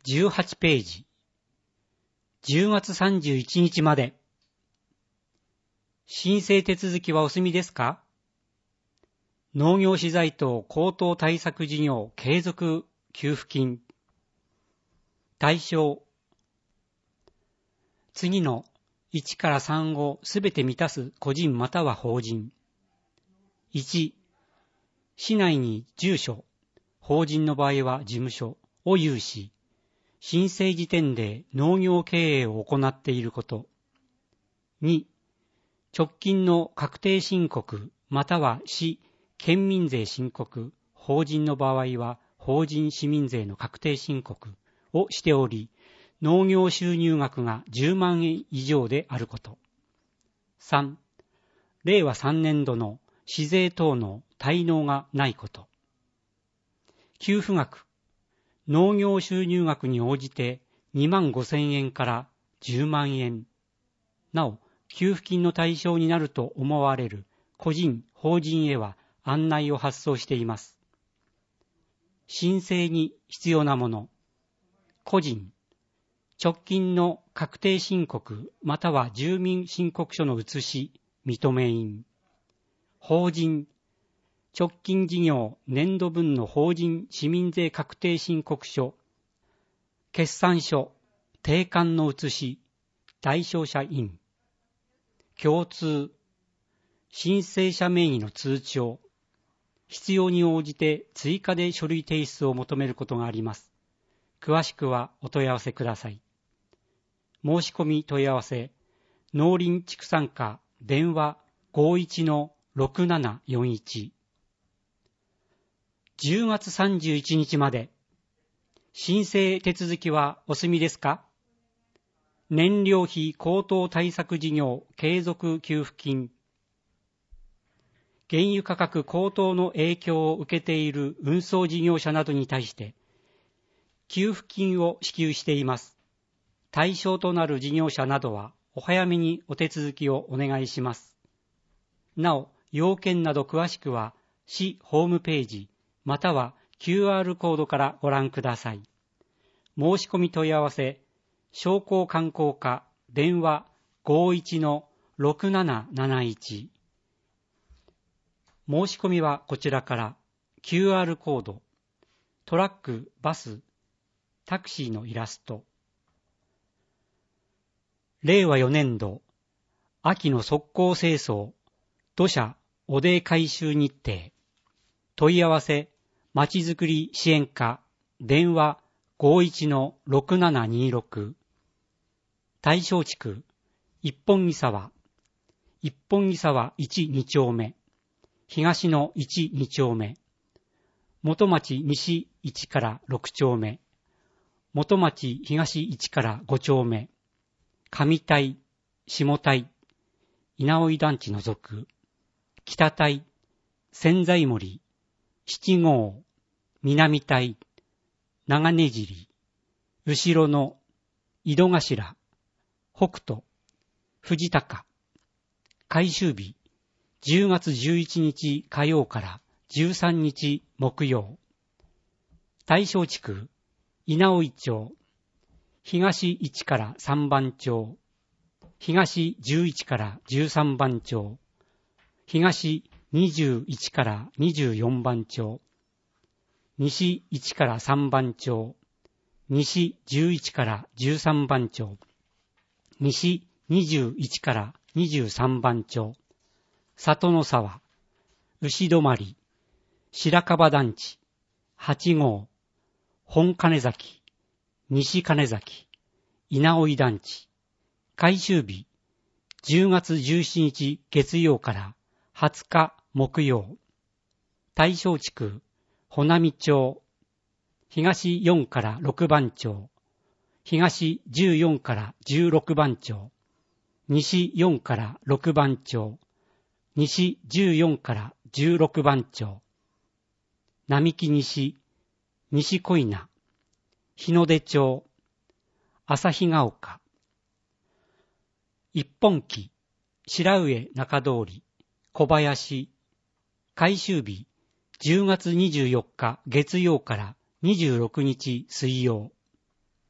18ページ。10月31日まで。申請手続きはお済みですか？農業資材等高騰対策事業継続給付金。対象。次の1から3をすべて満たす個人または法人。1、市内に住所、法人の場合は事務所を有し、申請時点で農業経営を行っていること。2、直近の確定申告または市、県民税申告、法人の場合は法人市民税の確定申告をしており、農業収入額が10万円以上であること。3、令和3年度の市税等の滞納がないこと。給付額、農業収入額に応じて2万5千円から10万円。なお、給付金の対象になると思われる個人、法人へは案内を発送しています。申請に必要なもの。個人、直近の確定申告または住民申告書の写し、認め印。法人、直近事業年度分の法人市民税確定申告書、決算書、定款の写し、対象者印。共通、申請者名義の通帳。必要に応じて追加で書類提出を求めることがあります。詳しくはお問い合わせください。申し込み問い合わせ、農林畜産課電話 51-6741。10月31日まで。申請手続きはお済みですか？燃料費高騰対策事業継続給付金。原油価格高騰の影響を受けている運送事業者などに対して、給付金を支給しています。対象となる事業者などは、お早めにお手続きをお願いします。なお、要件など詳しくは、市ホームページ、または QR コードからご覧ください。申し込み問い合わせ、商工観光課電話 51-6771。申し込みはこちらから QR コード、トラック、バス、タクシーのイラスト。令和4年度秋の測候清掃、土砂、汚泥回収日程。問い合わせ、まちづくり支援課電話 51-6726。対象地区、一本木沢、一本木沢1、2丁目。東の1、2丁目、元町西1から6丁目、元町東1から5丁目、上台、下台、稲生団地除く、北台、千載森、七号、南台、長根尻、後ろの井戸頭、北斗、藤高、回収日、10月11日火曜から13日木曜。対象地区、稲生町、東1から3番町、東11から13番町、東21から24番町、西1から3番町、西11から13番町、西21から23番町、里の沢、牛泊、白樺団地、8号、本金崎、西金崎、稲生団地、回収日、10月17日月曜から20日木曜。対象地区、穂波町、東4から6番町、東14から16番町、西4から6番町、西14から16番町、並木西、西小稲、日の出町、旭ヶ丘、一本木、白上中通り、小林、回収日、10月24日月曜から26日水曜。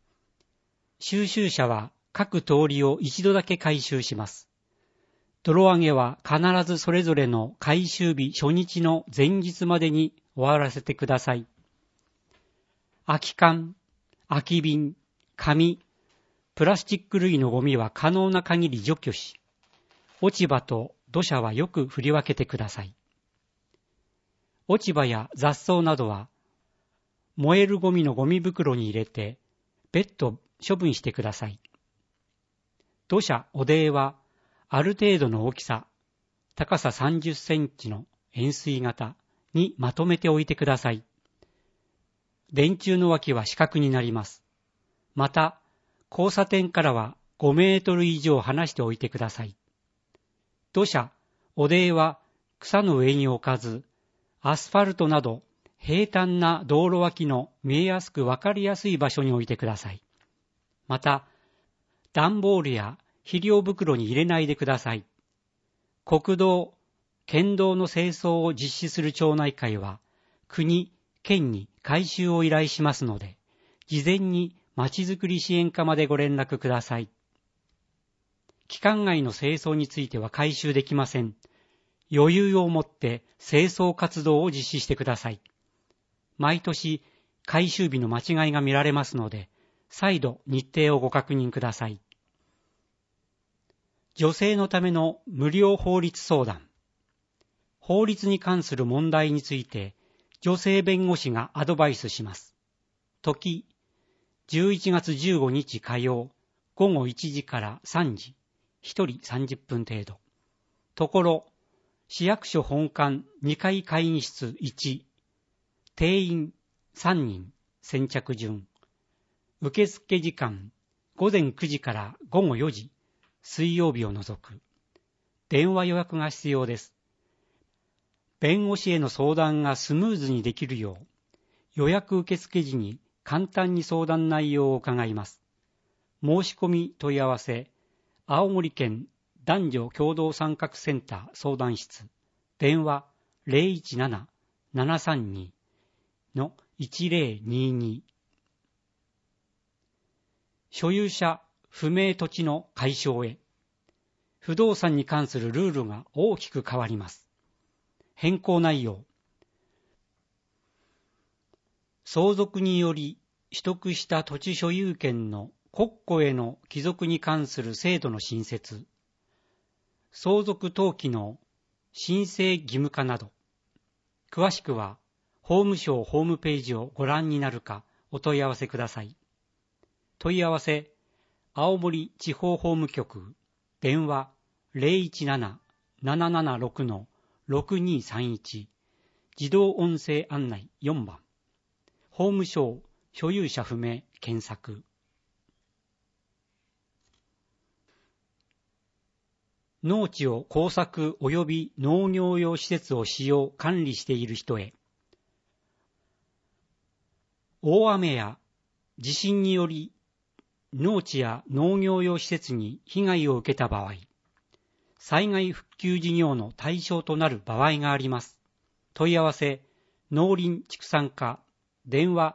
収集者は各通りを一度だけ回収します。泥上げは必ずそれぞれの回収日初日の前日までに終わらせてください。空き缶、空き瓶、紙、プラスチック類のゴミは可能な限り除去し、落ち葉と土砂はよく振り分けてください。落ち葉や雑草などは燃えるゴミのゴミ袋に入れて別途処分してください。土砂、汚泥はある程度の大きさ、高さ30センチの円錐型にまとめておいてください。電柱の脇は四角になります。また、交差点からは5メートル以上離しておいてください。土砂、汚泥は草の上に置かず、アスファルトなど平坦な道路脇の見えやすくわかりやすい場所に置いてください。また、段ボールや肥料袋に入れないでください。国道、県道の清掃を実施する町内会は、国、県に回収を依頼しますので、事前にまちづくり支援課までご連絡ください。期間外の清掃については回収できません。余裕を持って清掃活動を実施してください。毎年、回収日の間違いが見られますので、再度日程をご確認ください。女性のための無料法律相談。法律に関する問題について、女性弁護士がアドバイスします。時、11月15日火曜、午後1時から3時、1人30分程度。ところ、市役所本館2階会議室1、定員3人、先着順。受付時間、午前9時から午後4時、水曜日を除く。電話予約が必要です。弁護士への相談がスムーズにできるよう、予約受付時に簡単に相談内容を伺います。申し込み問い合わせ、青森県男女共同参画センター相談室、電話 017-732-1022。所有者不明土地の解消へ。不動産に関するルールが大きく変わります。変更内容。相続により取得した土地所有権の国庫への帰属に関する制度の新設。相続登記の申請義務化など。詳しくは法務省ホームページをご覧になるかお問い合わせください。問い合わせ、青森地方法務局、電話 017-776-6231、自動音声案内4番、法務省所有者不明検索。農地を耕作及び農業用施設を使用管理している人へ、大雨や地震により農地や農業用施設に被害を受けた場合、災害復旧事業の対象となる場合があります。問い合わせ、農林畜産課、電話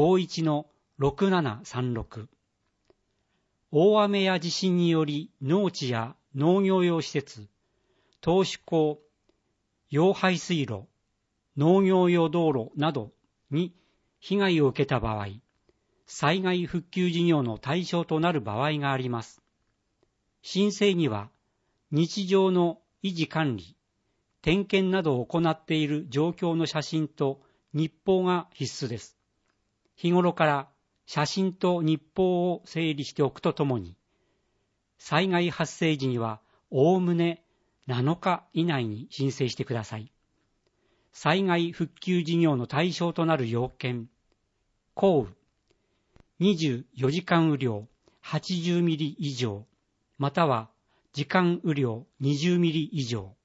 51-6736。大雨や地震により農地や農業用施設、投手溝、用排水路、農業用道路などに被害を受けた場合、災害復旧事業の対象となる場合があります。申請には、日常の維持管理、点検などを行っている状況の写真と日報が必須です。日頃から写真と日報を整理しておくとともに、災害発生時にはおおむね7日以内に申請してください。災害復旧事業の対象となる要件、降雨、24時間雨量80ミリ以上、または時間雨量20ミリ以上。